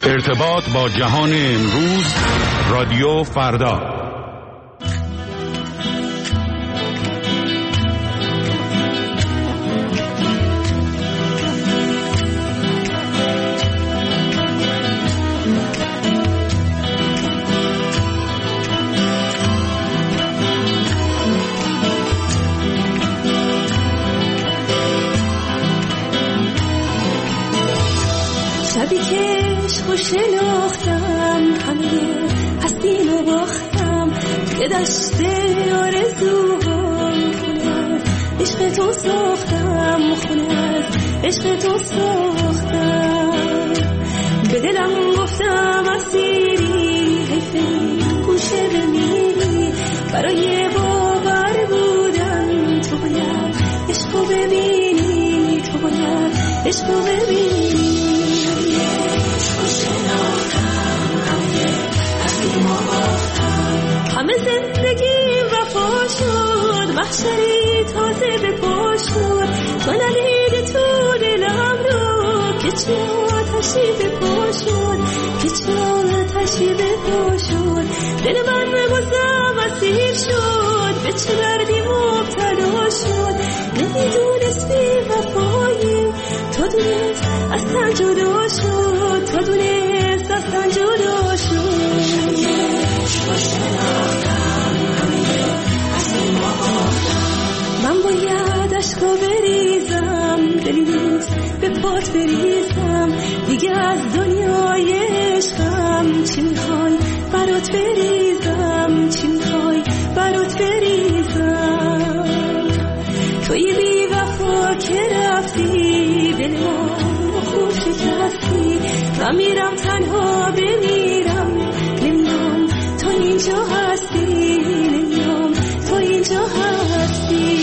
ارتباط با جهان امروز، رادیو فردا. شبی که عشق و شناختم، همه هستیم و باختم، که دشت آرزوهام خونه عشق تو ساختم، خونه عشق تو ساختم. به دلم گفتم اسیری، حیفی گوشه بمیری، برای باور بودن تو باید عشقو ببینی، تو باید عشقو ببینی. همه زندگی وفا شد، محشری تازه به پا شد، تو ندیدی تو دلم رو که چه آتشی به پا شد، که چه آتشی به پا شد. دل من بازم اسیر شد، به چه دردی مبتلا شد، نمیدونستی وفایی، تو دونست اصلا جدا شد، تو دونست اصلا جدا شد. من باید عشقو بریزم، دلی نیست به پات بریزم، دیگه از دنیای عشقم چی میخوای برات بریزم، چی میخوای برات بریزم. توی بی وفا که رفتی، دل من خوب شکستی، من میرم تنها بمیرم، نمیام تو اینجا هستی، نمیام تو اینجا هستی.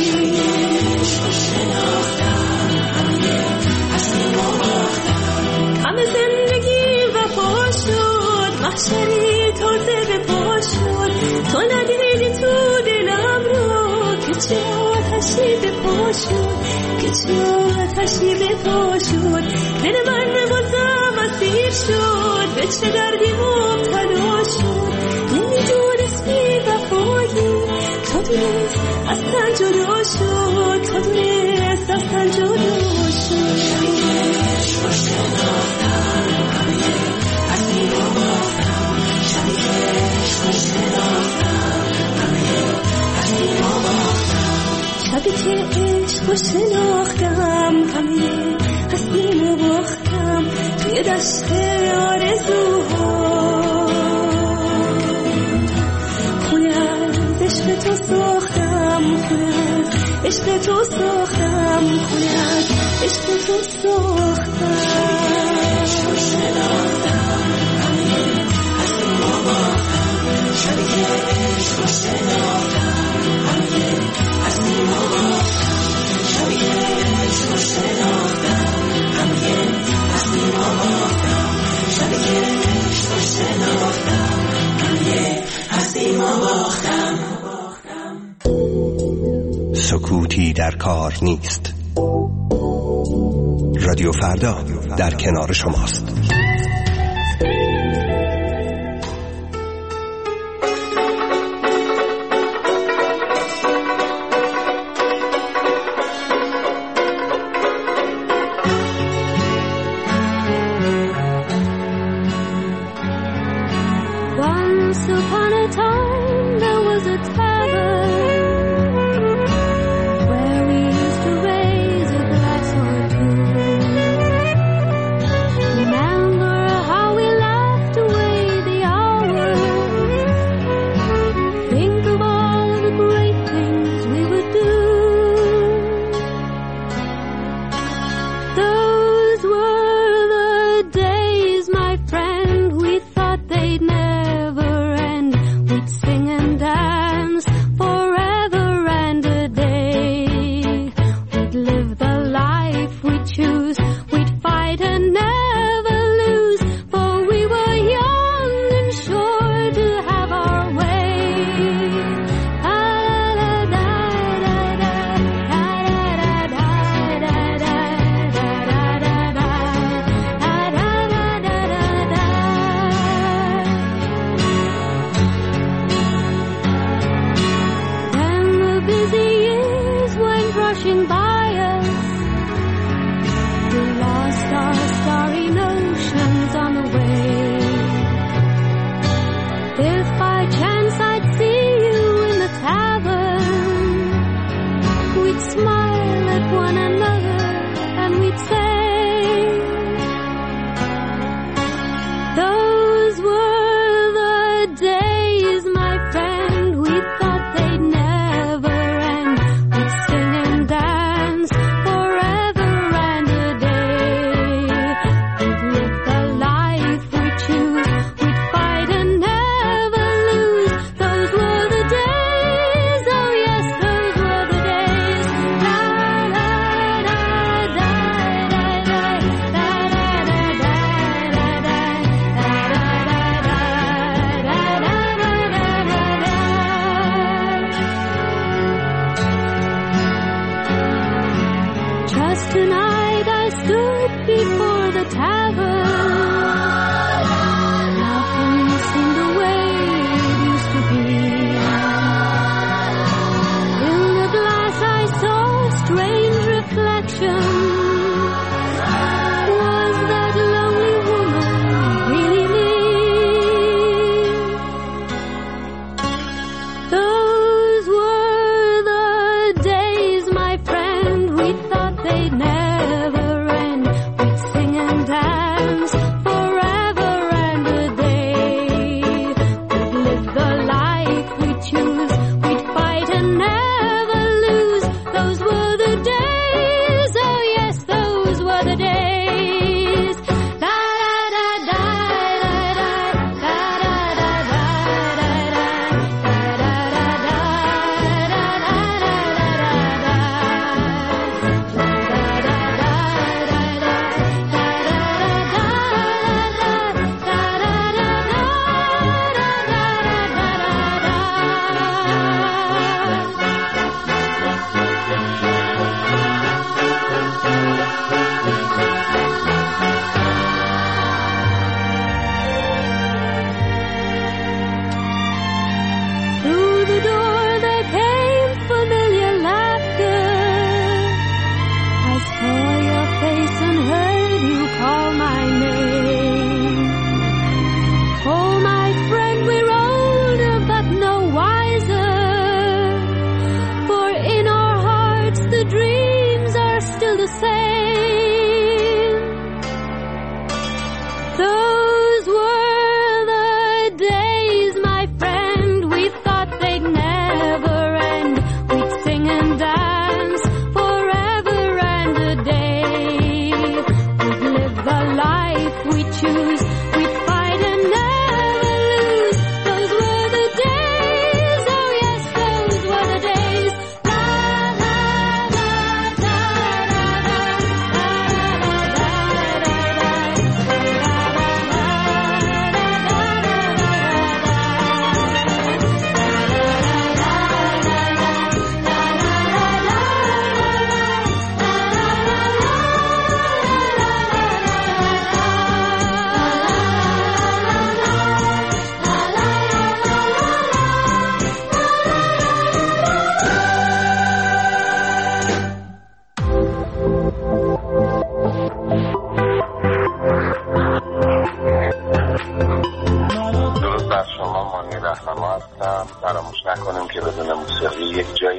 همه زندگی وفا شد، محشری تازه به پا شد، تو ندیدی تو دلم رو که چه آتشی به پا شد، که چه آتشی به پا شد. دل من بازم اسیر شد، به چه دردی مبتلا شد، نمیدونستی وفایی، تو دونست اصلا جدا شد، تو دونست اصلا جدا شد. شبی که عشق و شناختم، همه هستیم و باختم، توی دشت آرزوها خونه از عشق تو ساختم، خونه از عشق تو ساختم، خونه از عشق تو ساختم. شبی که عشق و شناختم، همه هستیم و باختم، شبی که عشق و شناختم، همه هستیم و باختم، شبی که عشق و شناختم، همه هستیم و باختم. سکوتی در کار نیست. رادیو فردا در کنار شماست. Never end. We'd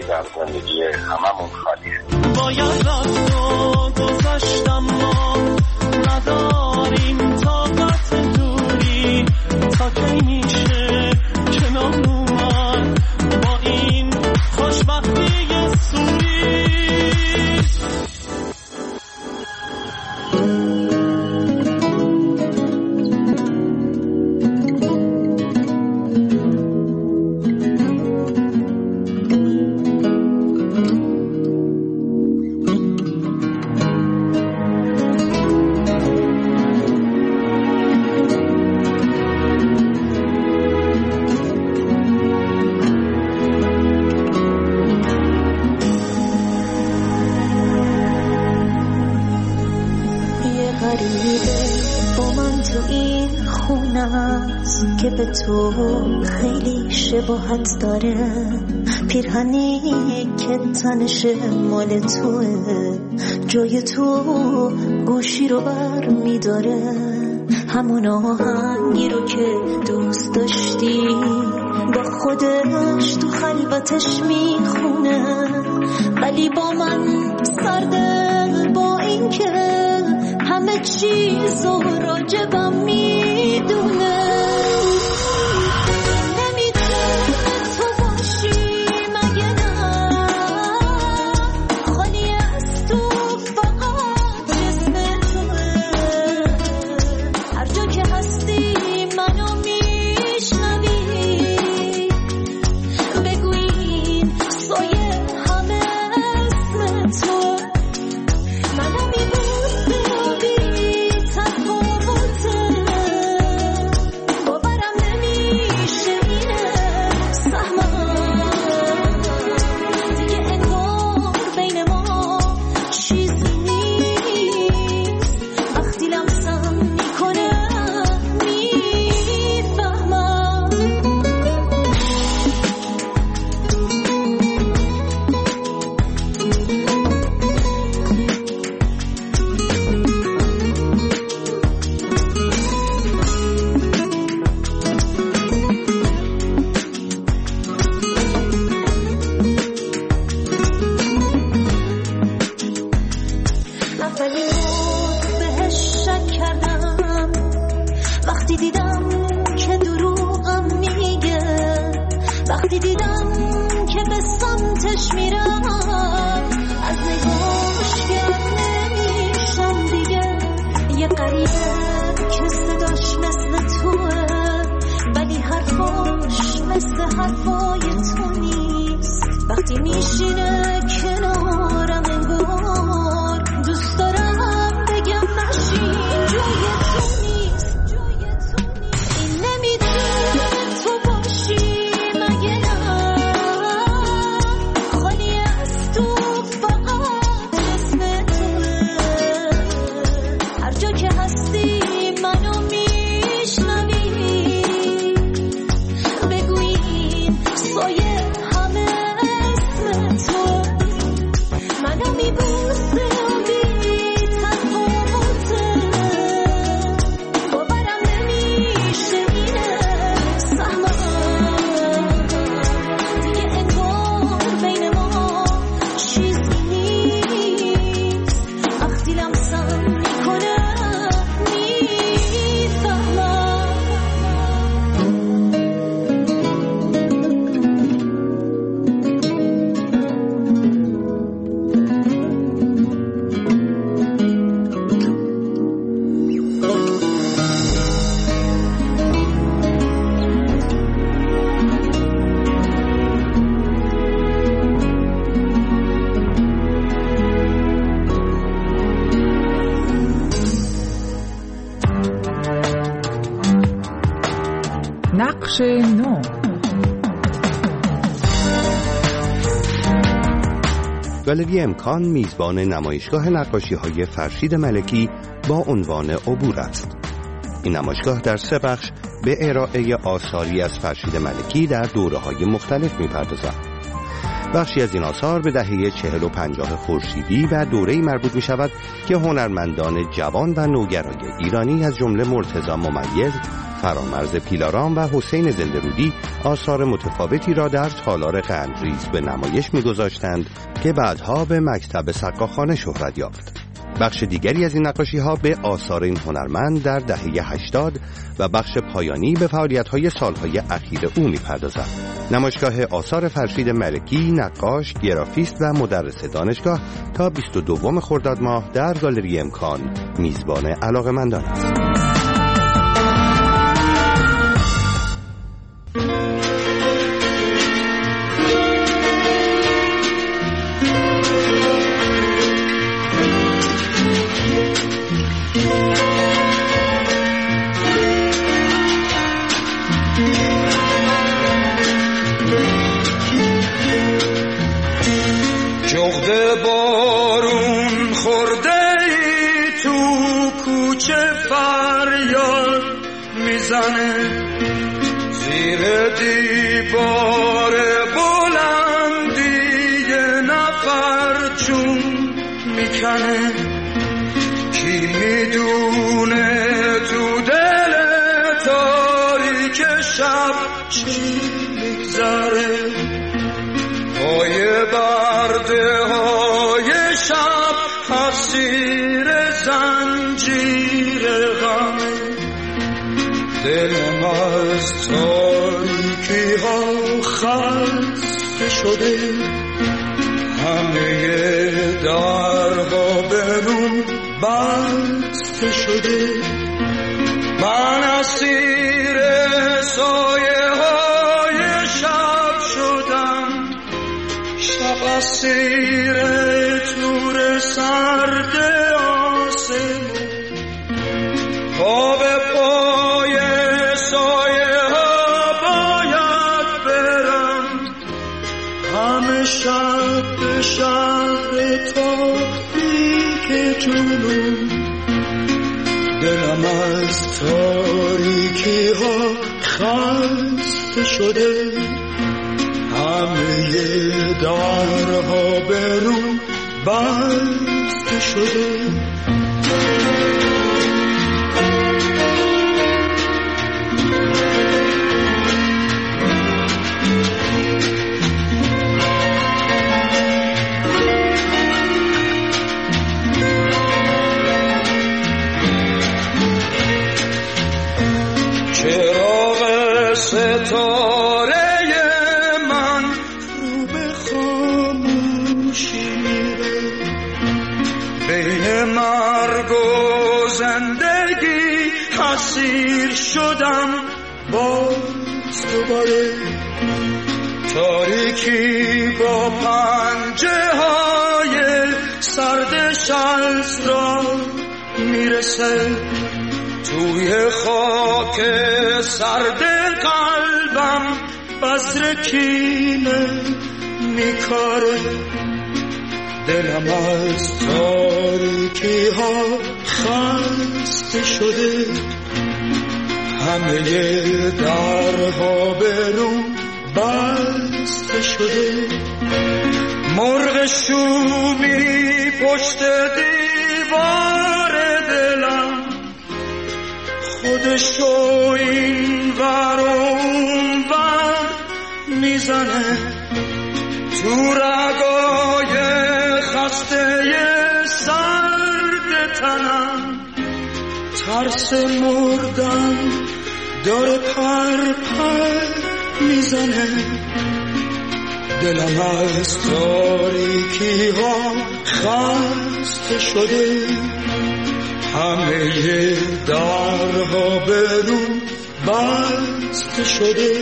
در زندگی هممون خالیه. باید رفت و گذشتم ما نداریم طاقت دوری تا کی میشه کنار اومد با این خوشبختی سوری. که به تو خیلی شباهت داره، پیرهنی که تنش مال توه، جای تو گوشی رو بر میداره، همون آهنگی رو که دوست داشتی با خودش تو خلوتش میخونه، ولی با من سرده با این که همه چیز رو راجبم میدونه. نقش نو. گالری امکان میزبان نمایشگاه نقاشی‌های فرشید ملکی با عنوان عبور است. این نمایشگاه در 3 بخش به ارائه آثاری از فرشید ملکی در دوره‌های مختلف می‌پردازد. بخشی از این آثار به دهه 40 و 50 خورشیدی و دوره‌ای مربوط می‌شود که هنرمندان جوان و نوگرای ایرانی از جمله مرتضی ممیز، فرامرز پیلارام و حسین زنده‌رودی آثار متفاوتی را در تالار قندریز به نمایش می‌گذاشتند که بعدها به مکتب سقاخانه شهرت یافت. بخش دیگری از این نقاشی‌ها به آثار این هنرمند در دهه 80 و بخش پایانی به فعالیت‌های سال‌های اخیر او می‌پردازد. نمایشگاه آثار فرشید ملکی، نقاش، گرافیست و مدرس دانشگاه تا 22 خرداد ماه در گالری امکان میزبان علاقه‌مندان است. جغد بارون خورده ای تو کوچه فریاد میزنه، زیر دیوار بلندی یه نفر چون میکنه. کی میدونه تو دل تاریک شب چی میگذره، پای برده های شب اسیر زنجیر غم. دلم از تاریکی ها خسته شده، همه درها به روم بسته شده. من اسیر سایه های شب شدم، شب اسیر تور سرد آسمون. پا به پای سایه ها باید برم، همه شب به شهر تاریک جنون. دلم از تاریکی ها خسته شده، همه درها به روم بسته شده. چراغ ستاره من رو به خاموشی میره، بین مرگ و زندگی اسیر شدم باز دوباره. تاریکی با پنجه های سردش از را میرسه، توی خاک سرد قلبم بذر کینه میکاره. دلم از تاریکی ها خسته شده، همه درها به روم بسته شده. مرغ شومی پشت دیوار دلم، خودشو این ور اون ور میزنه. تو رگای خسته سرد تنم ترس مردن داره پر پر میزنه. دلم از تاریکی ها خسته شده، همه درها به روم بسته شده.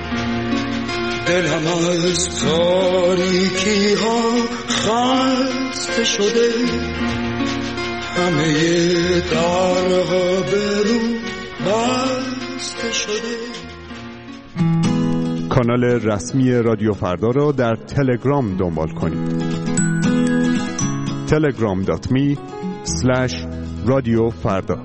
دلم از تاریکی ها خسته شده، همه درها به روم بسته شده. کانال رسمی رادیو فردا را در تلگرام دنبال کنید. telegram.me/رادیو فردا.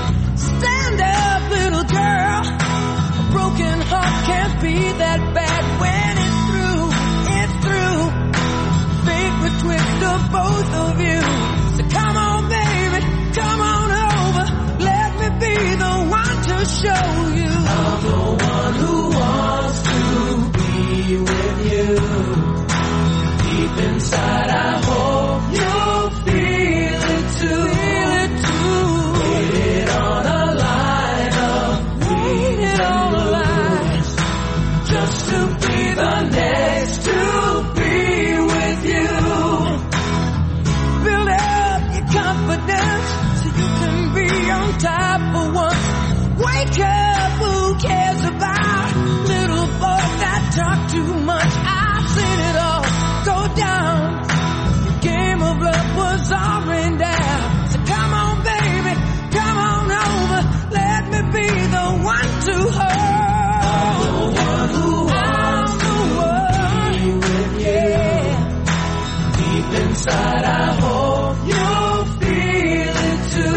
Stand up, little girl. A broken heart can't be that bad. for both of you. So come on, baby, come on over. Let me be the one to show you. I'm the one who wants to be with you. Deep inside, I hope you'll feel it too. Waited on a line of waited on a line just to be the next to be with you. Build up your confidence so you can be on top for once. Wake up, who cares about little boys that talk too much? I've seen it all go down. The game of love was all rained down. So come on, baby, come on over. Let me be the one to hold. I'm the one who wants to be with you. Deep inside, I hope you'll feel it too.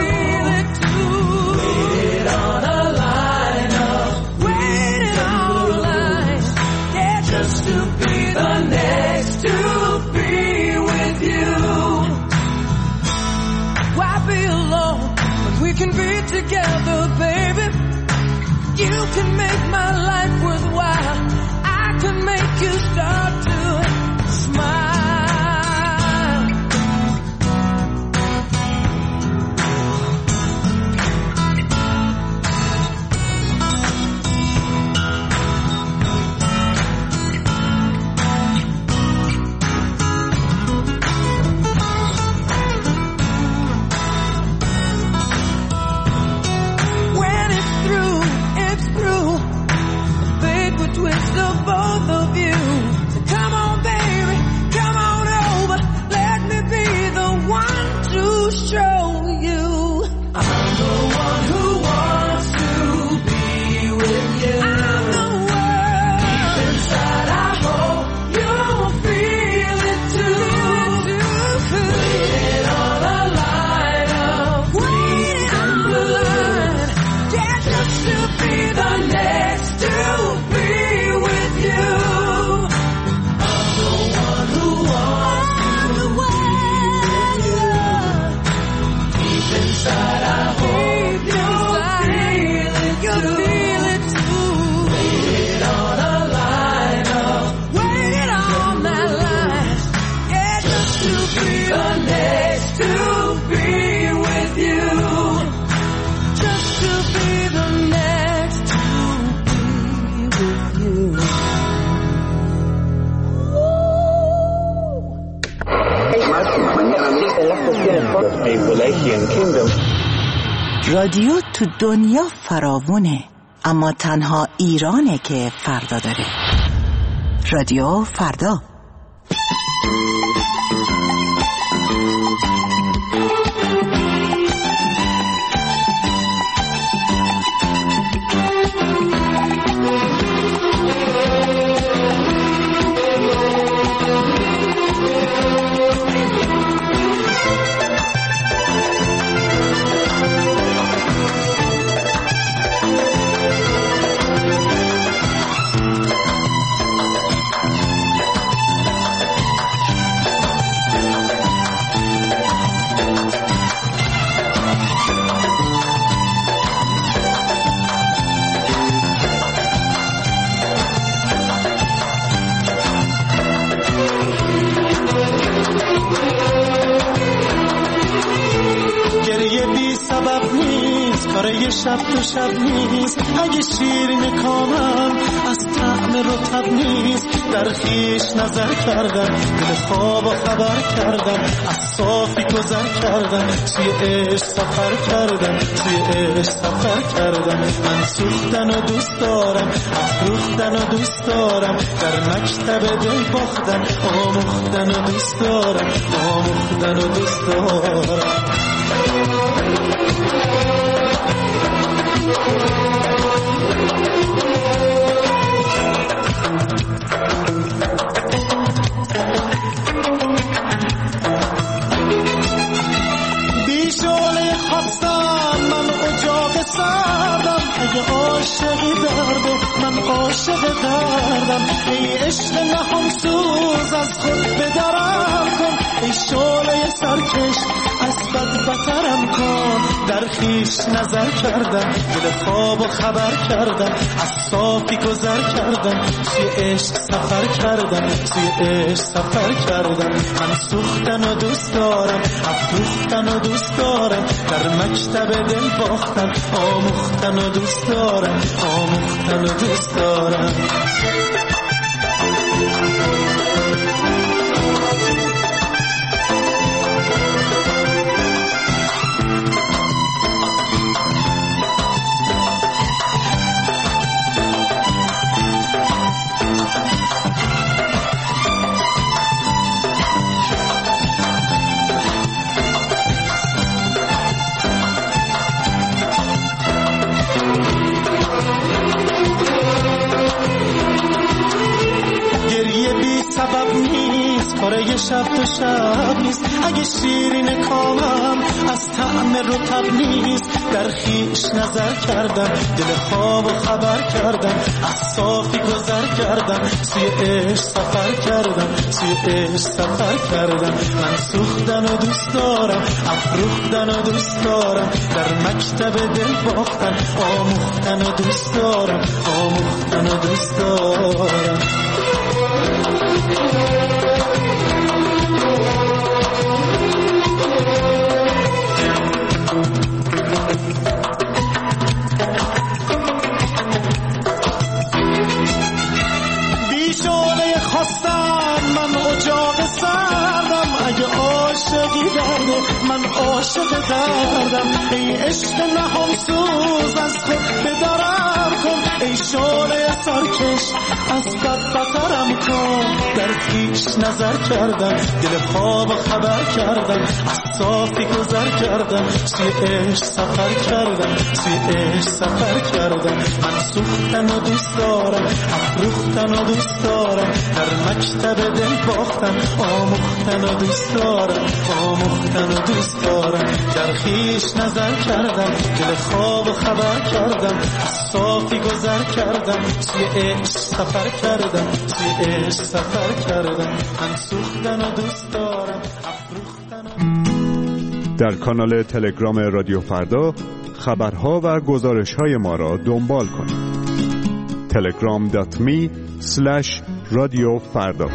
Waited on a line of waited on a line, yeah, just to be the next to be with you. Why be alone when we can be together, baby? You can make my life worthwhile. I can make you start to smile. When it's through, it's through. The fate will twist of both of you. So come on, baby, come on over. Let me be the one to show you. I'm the one who wants to be with you. I'm the one. Deep inside, I hope you'll feel it too. Waited on a line of waiting on the line, yeah, just to be the next to be with you. I'm the one who wants to be with you. Deep inside, I hope you'll feel it too. Waited on a line of waited on that line, yeah, just to be the next to be with you. Just to be the next to be with you. رادیو تو دنیا فراوونه، اما تنها ایرانه که فردا داره. رادیو فردا. کاره شب تو شب نیست، اگه شیرین کامم از طعم رطب نیست. در خیش نظر کردم، دل خواب و خبر کردم، از صافی گذر کردم، توی عشق سفر کردم، توی عشق سفر کردم. من سوختن و دوست دارم، افروختن و دوست دارم، در مکتب دل باختن، آموختن و دوست دارم، آموختن و دوست دارم. بیشعله خواستم من اجاق سردم، اگه عاشقی درد من عاشق دردم. ای عشق نهان سوز از خود بدرم کن، ای شعله سرکش از بد بترم کن. در خیش نظر کردم، دل خواب و خبر کردم، از صافی گذر کردم، سوی عشق سفر کردم، سوی عشق سفر کردم. من سوختن و دوست دارم، افروختن و دوست دارم، در مکتب دل باختن، آموختن و دوست دارم، آموختن و دوست دارم. سبب نیست، کاره شب تو شب نیست. اگه شیرین کامم از طعم رطب نیست، در خیش نظر کردم، دل خواب و خبر کردم، از صافی گذر کردم، سوی عشق سفر کردم، سوی عشق سفر کردم. من سوختن و دوست دارم، افروختن و دوست دارم، در مکتب دل باختن، آموختن و دوست دارم، آموختن و دوست دارم. بیشونه خواستم من اجاق سردم، اگه عاشقی درده من عاشق دردم. ای عشق نهان سوز از خود بدرم کن، ای شعله سرکش از بد بترم کن. در خیش نظر کردم، دل خواب خبر کردم، از صافی گذر کردم، سوی عشق سفر کردم، سوی عشق سفر کردم. من سوختن و دوست دارم، افروختن و دوست دارم، در مکتب دل باختن، آموختن و دوست دارم، آموختن و دوست دارم. در خیش نظر کردم، دل خواب خبر کردم، از صافی گذر کردم، سوی عشق سفر کردم، سوی عشق سفر کردم. من سوختن و دوست دارم، افروختن و... در کانال تلگرام رادیو فردا خبرها و گزارش‌های ما را دنبال کنید. telegram.me/radiofarda.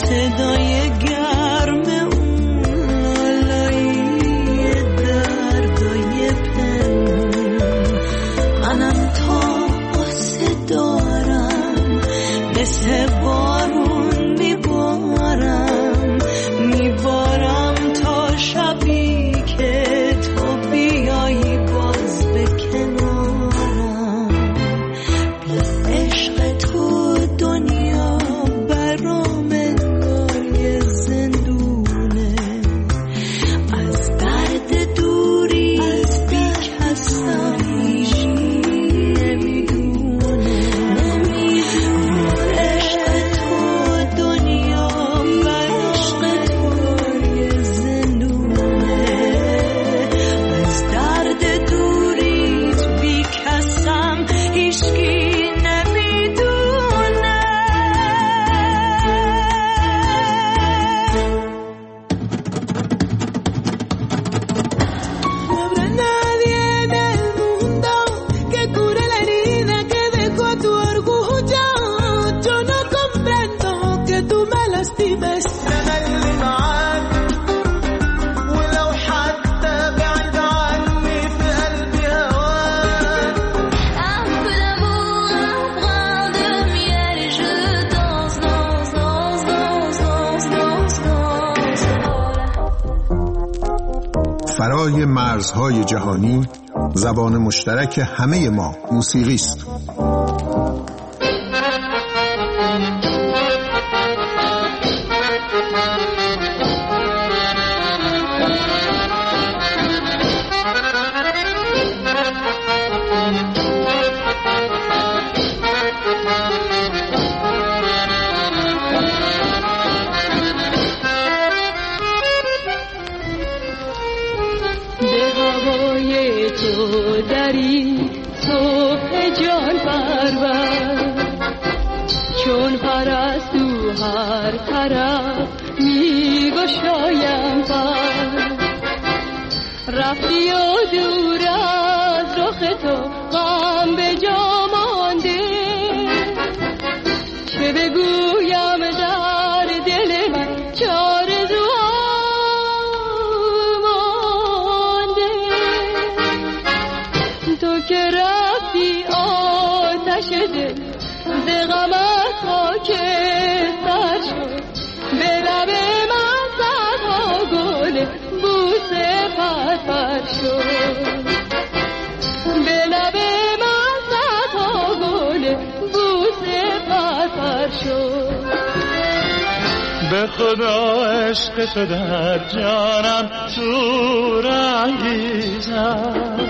صدای گرم اون آلایی دردای پنهون منم تا آسه دارم مثل بارون میبارم تا شبی که تو بیایی باز به کنارم بی عشق تو دنیا برام انگار زندونه از درد دوری بی کسم فرای مرزهای جهانی زبان مشترک همه ما موسیقی است. رفتی و دور از رخ تو غم به جا مانده چه بگویم در دل من چه آرزوها مانده تو که رفتی آتش دل ز غمت خاکستر شد به لب من صدها گل بوسه پرپر شد به لب من صدها گل بوسه پرپر شد به خدا عشق تو در جانم شور انگیزد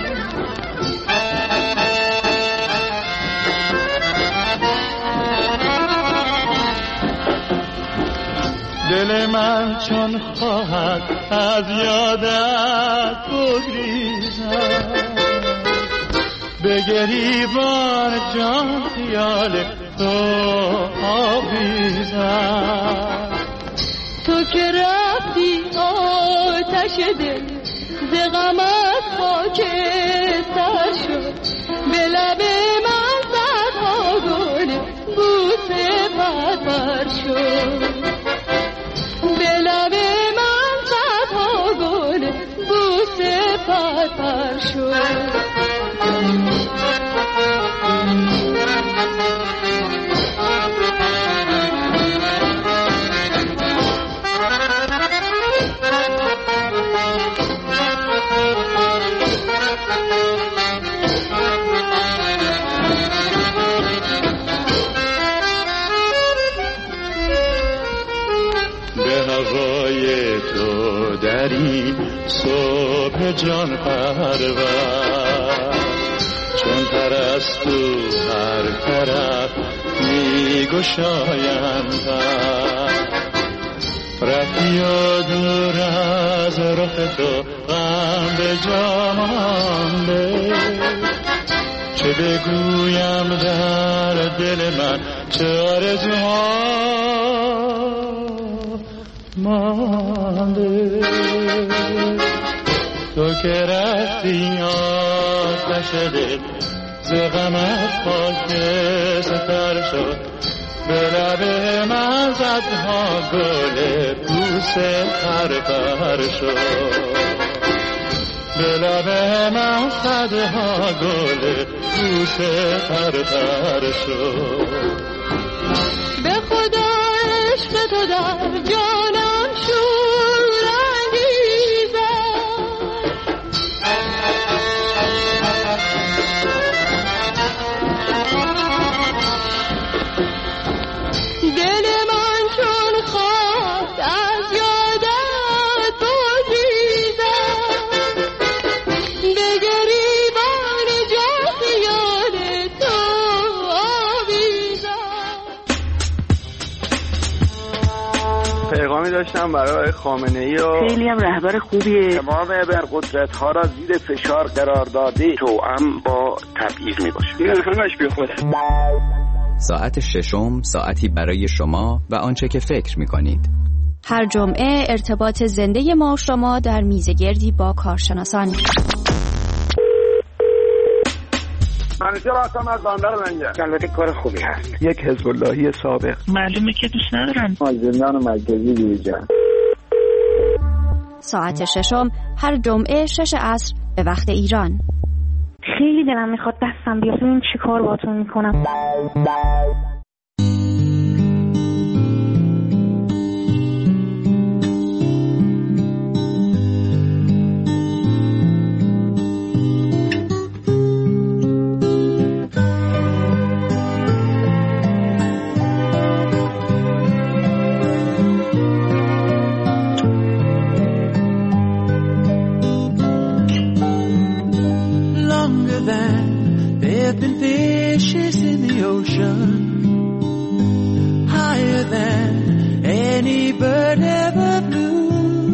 دل من چون خواهد از یادت بگریزد به گریبان جان خیال تو آویزد تو که رفتی آتش دل ز غمت خاکستر شد به لب من صدها گل بوسه پرپر شد به لب من صدها گل بوسه پرپر شد دری صبح جان پرور چون پرستو هر طرف می گشایند رفتی و دور از رخ تو غم به جا مانده چه بگویم در دل من چه آرزوها مانده تو که رفتی آتش دل ز غمت خاکستر شد به لب من صدها گل بوسه پرپر شد، به لب من صدها گل بوسه پرپر شد. به خدا عشق تو در جانم شور انگیزد، دل من چون خواست از یادت بگریزد، به گریبان جرح یاد تو آویزد. پیغامی داشتم برای خامنه‌ای و خیلی هم رهبر خوبیه. تمام ابرقدرت‌ها را زیر فشار قرار داده، توأم با تبعیض میباشه. این همش بیخوده. ساعت ششم، ساعتی برای شما و آنچه که فکر می‌کنید. هر جمعه ارتباط زنده ما و شما در میزگردی با کارشناسان. منیجر هستم از بندر منجر. البته کار خوبی هست. یک حزب اللهی سابق. معلومه که دوست ندارم. از زندان مرکزی بیرون. ساعت ششم هر جمعه 6 عصر به وقت ایران. خیلی دلم میخواد دستم بیاد ببینم چی کار باهاتون میکنم. There've been fishes in the ocean, higher than any bird ever flew,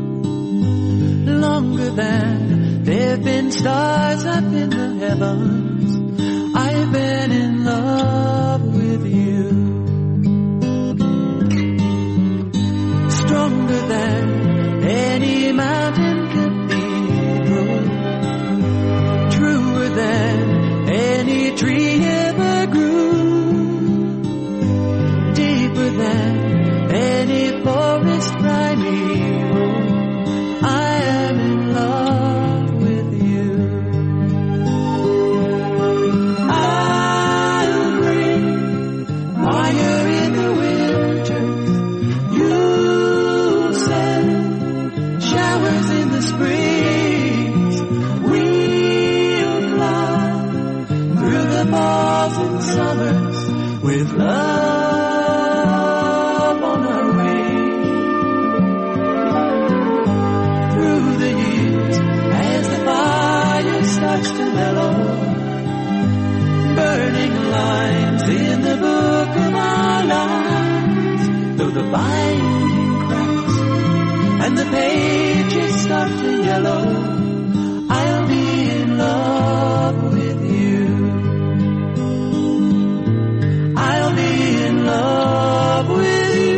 longer than there've been stars up in the heavens. I've been in love with you, stronger than any mountain cathedral, truer than any tree ever grew, deeper than any forest primeval. I am in love with you. I'll bring fire in the winter. You'll send showers in the springs. We'll fly through the falls and summers with love on our wings. Through the years as the fire starts to mellow, burning lines in the book of our lives. Though the binding cracks and the pages start to yellow, I'll be in love with you. I'll be in love with you.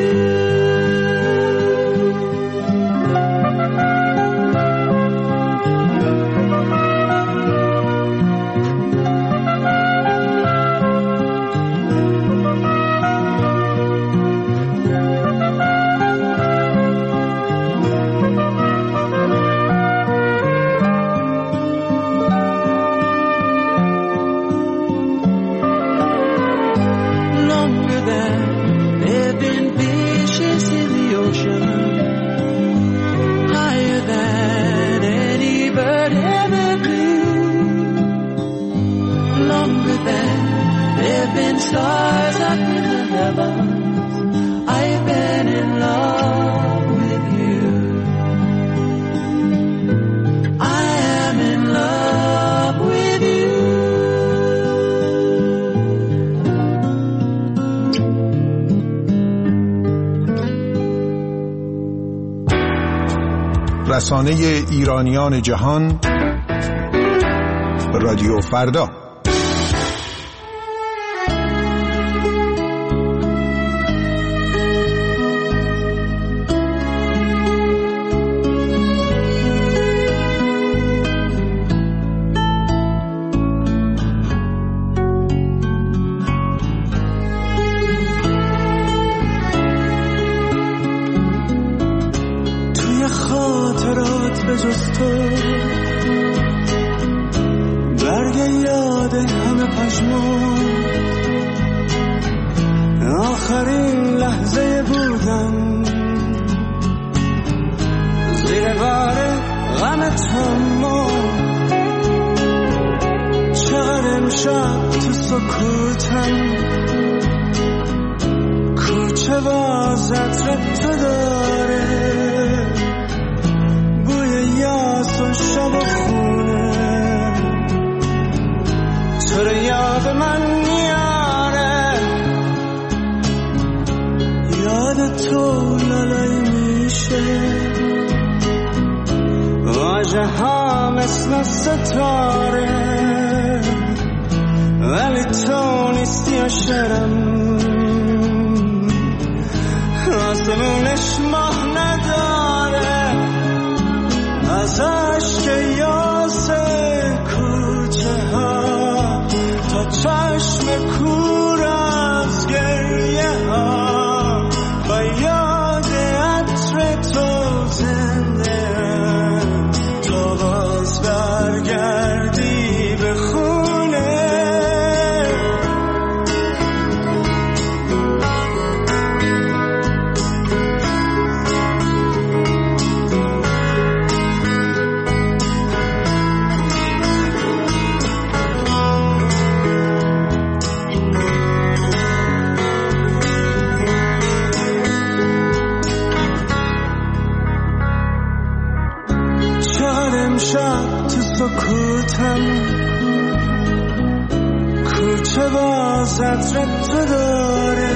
Longer than there've been fishes in the ocean, higher than any bird ever flew, longer than there've been stars up in the heavens. I've been in love with you. I am in love with you. رسانه ایرانیان جهان، رادیو فردا. به جز تو، برگ یاد همه پشمان، آخرین لحظه بودم زیر بار غم تمام. چقدر امشب تو سکوتم، کوچه باز عطر تو داره، بوی یاس و شب و خونه، تو رو یاد من میاره، یاد تو لالای میشه، واژه ها مثل ستاره، ولی تو نیستی و شرم، آسمونش ماه نداره، از عشق یاس کوچه ها تا چشم کور از گریه ها، با یاد عطر تو زنده، تو باز برگردی به خونه. شب تو سکوتم، کوچه باز عطر تو داره،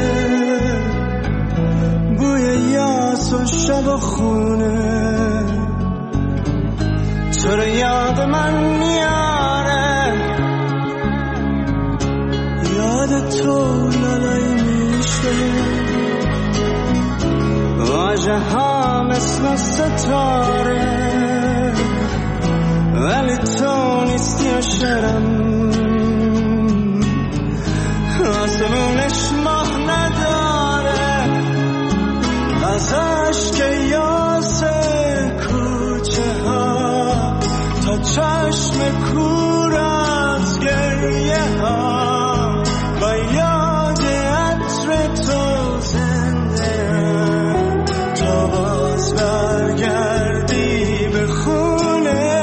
بوی یاس و شب و خونه، تو رو یاد من میاره، یاد تو لالای میشه، واژه ها مثل ستاره، ولی تو نیستی و شرم، آسمونش ماه نداره، از عشق یاس کوچه ها تا چشم کور از گریه ها، با یاد عطر تو زنده، تو باز برگردی به خونه.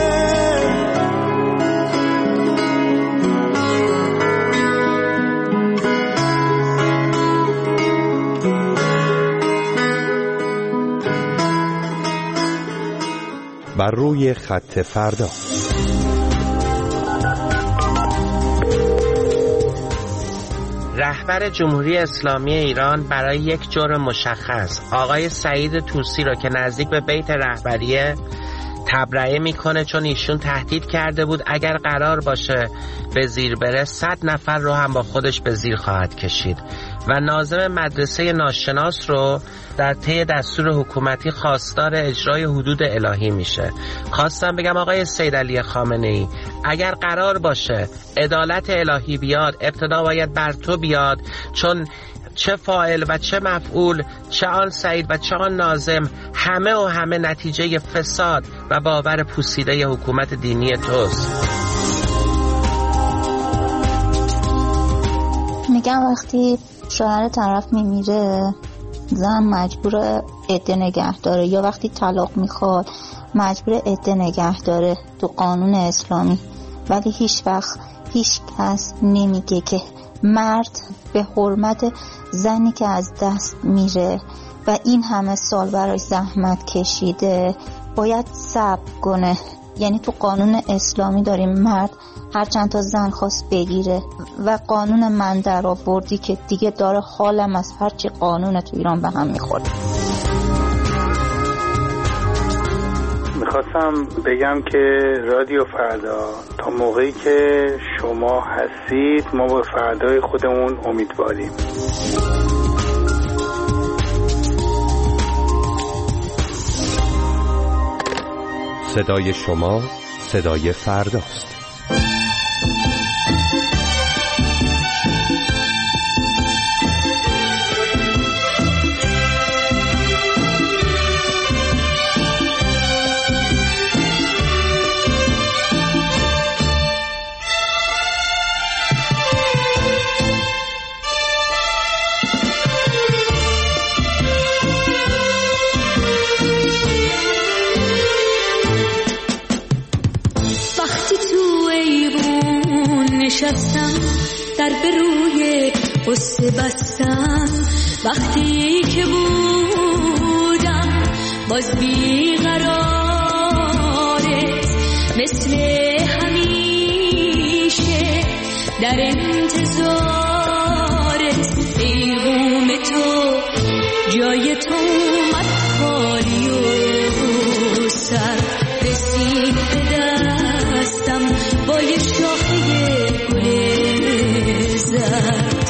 بر روی خط فردا. رهبر جمهوری اسلامی ایران برای یک جرم مشخص آقای سعید طوسی را که نزدیک به بیت رهبریه تبرئه میکنه، چون ایشون تهدید کرده بود اگر قرار باشه به زیر بره 100 نفر رو هم با خودش به زیر خواهد کشید و ناظم مدرسه ناشناس رو در طی دستور حکومتی خواستار اجرای حدود الهی میشه. خواستم بگم آقای سید علی خامنه ای اگر قرار باشه عدالت الهی بیاد، ابتدا باید بر تو بیاد، چون چه فاعل و چه مفعول، چه آن سعید و چه آن ناظم، همه نتیجه فساد و باور پوسیده حکومت دینی توست. میگم وقتی شوهر طرف میمیره زن مجبور عده نگه داره، یا وقتی طلاق میخواد مجبور عده نگه داره تو قانون اسلامی، ولی هیچ وقت هیچ کس نمیگه که مرد به حرمت زنی که از دست میره و این همه سال براش زحمت کشیده باید صبر کنه. یعنی تو قانون اسلامی داریم مرد هر چند تا زن خواست بگیره و قانون من در آوردی که دیگه داره حالم از هرچی قانون تو ایران به هم میخوره. میخواستم بگم که رادیو فردا تا موقعی که شما هستید ما به فردای خودمون امیدواریم. صدای شما صدای فرداست. نشستم در به روی قصه بستم وقتی که بودم باز بیقرارت مثل همیشه در انتظارت پیغام تو جای تو اومد خالی و سر رسید به دستم با یه شاخه گل زرد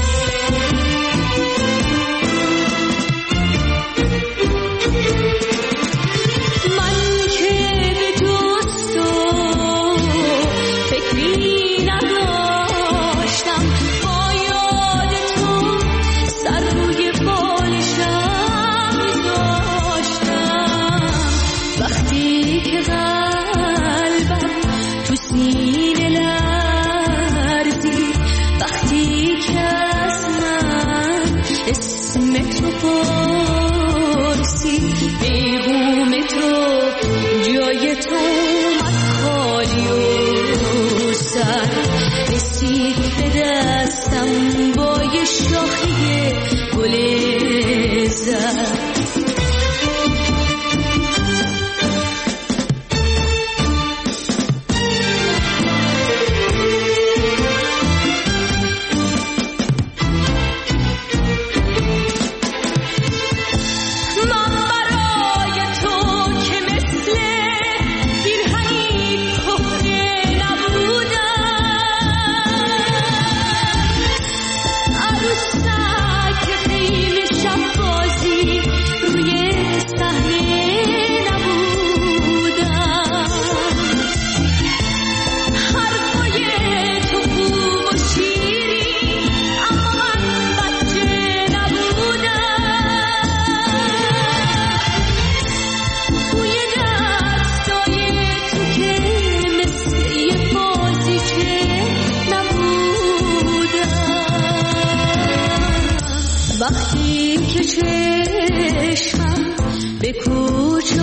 وقتی که چشمم به کوچه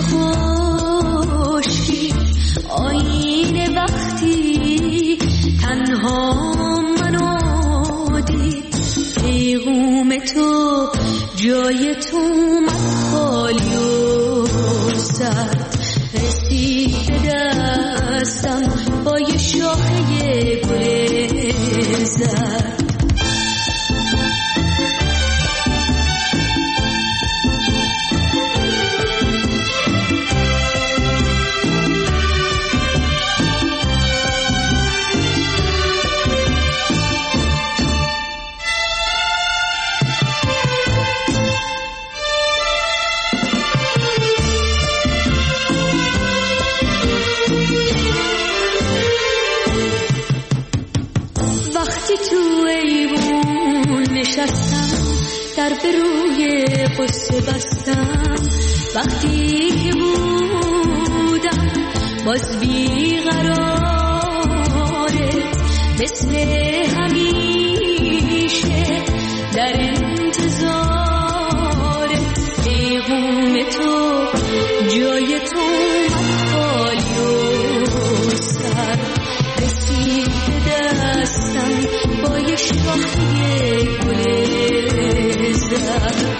خشکی آینه وقتی تنها منو دید پیغام تو جای تو اومد خالی و سرد رسید به دستم با یه شاخه گل زرد در به روی قصه بستم وقتی که بودم باز بیقراره مثل همیشه در انتظار پیغام تو جای تو خالی و سر رسید به دستم با یه شاخه گل زرد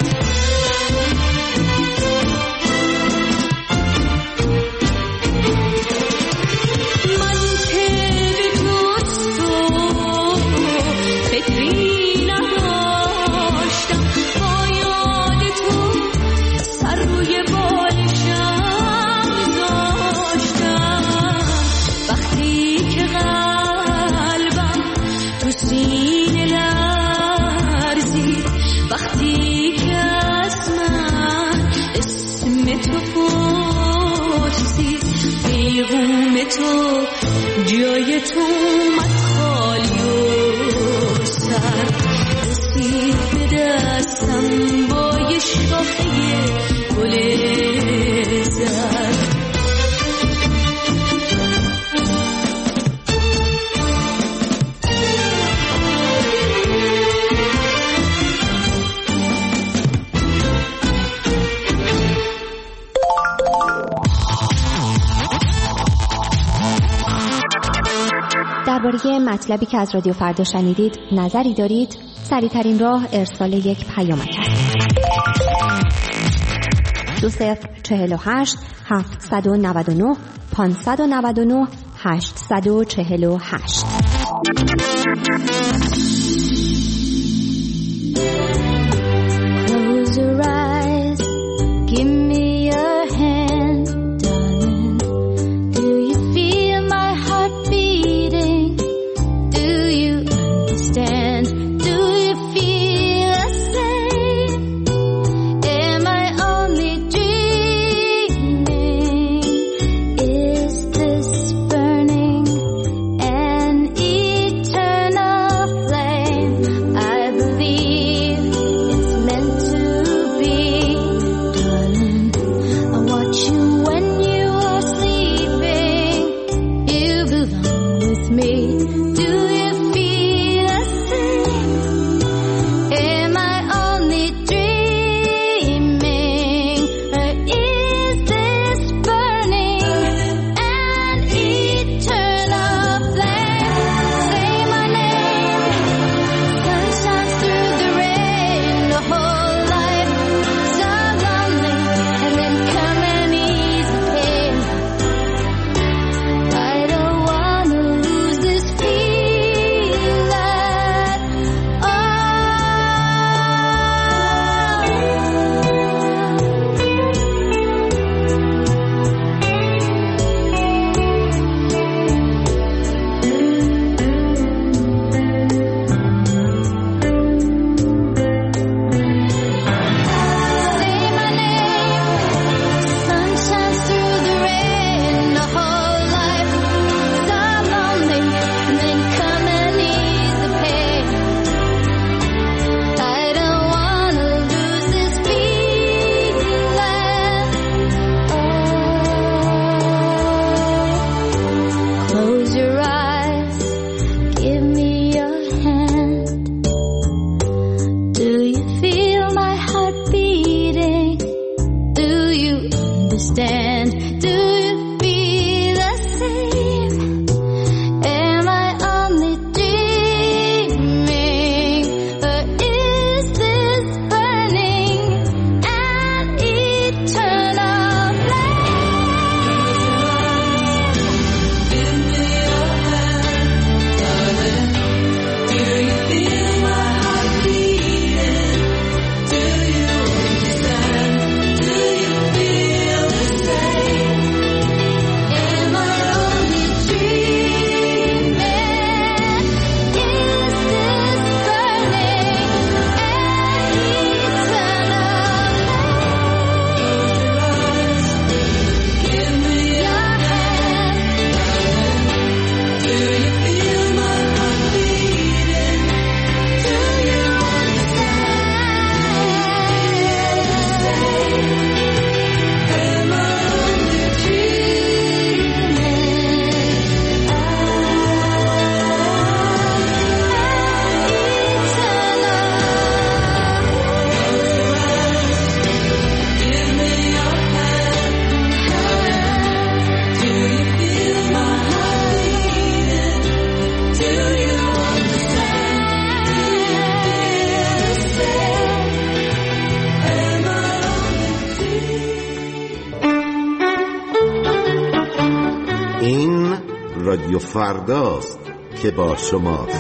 تو جای تو اومد خالی و سر رسید به دستم با یه شاخه گل زرد در درباره مطلبی که از رادیو فردا شنیدید نظری دارید؟ سریع‌ترین راه ارسال یک پیامک است. 2048 799 599 848. Close your eyes, give me your hand, darling. Do you feel my heart beating? Do you understand? Do you feel the same? Am I only dreaming? Is this burning an eternal flame? I believe it's meant to be, darling. I watch you when you are sleeping. You belong with me. Do you feel the same? Am I only dreaming? Or is this burning an eternal flame? Say my name. Sun shines through the rain. The whole life so lonely, and then come and ease the pain. I don't wanna lose this feeling. Oh. Say my name. Sun shines through the rain. The whole life so lonely, and then come and ease the pain. I don't wanna lose this feeling. Oh. Close your eyes, give me your hand. Do you feel my heart beating? Do you understand? Do you feel the same? Am I only dreaming? Or is this burning an eternal flame? Give me your hand, darling. Do you feel my heart beating? Do you understand? Do you feel the same? Am I only dreaming? Is this burning an eternal flame? Give me your hand, darling. Do you feel my heart beating? Do you understand? Am I only این رادیو فرداست که با شماست.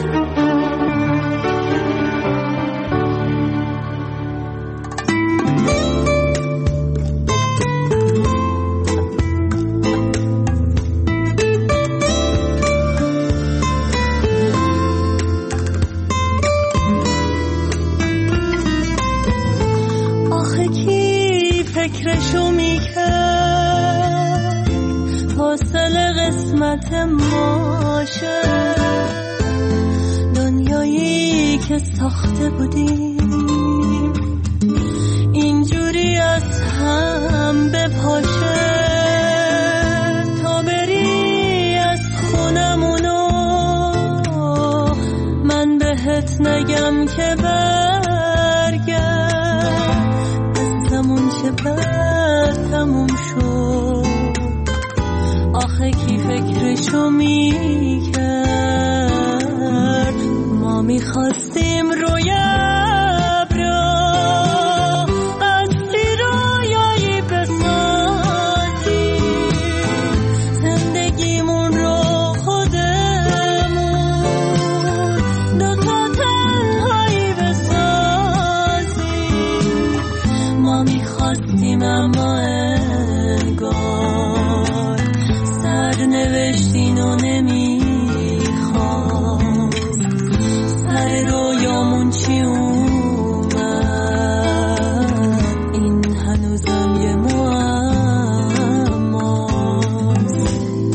آخه کی فکرشو میکرد فاصله قسمت ما شد، دنیایی که ساخته بودیم اینجوری از هم بپاشه، تا بری از خونمونو من بهت نگم که برگرد، دستمون چه بد تموم شد. آخه کی فکرشو میکرد میخواستیم اما انگار سرنوشتین و نمیخواست سر رویامون چی اومد این هنوزم یه معماست.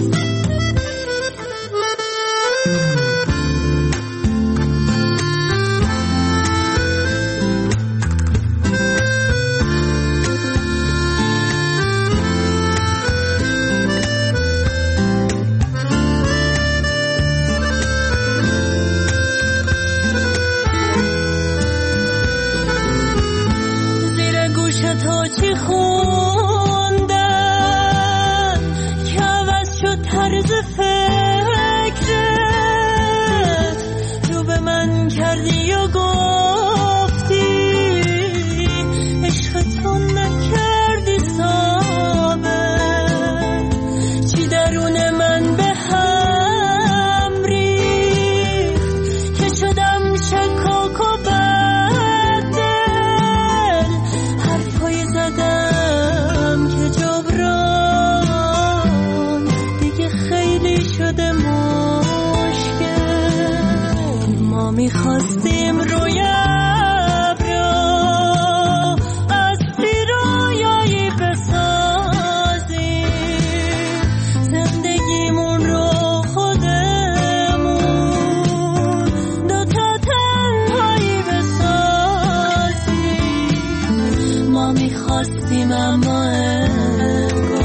تا چی خوندن که عوض شد طرز فکرت رو به من کردی و گفتی عشقتون نکردی ثابت چی درون من به هم ریخت که شدم شکاک و زدم که جبران دیگه خیلی شده مشکل. ما میخواستیم روی ابرا اصلی رویایی بسازیم زندگیمون رو خودمون دوتا تنهایی بسازیم. ما میخواستیم اما انگار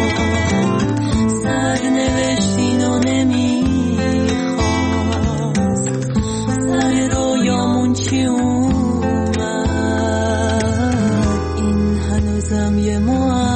سرنوشتین و نمیخواست سر رویامون چی اومد این هنوزم یه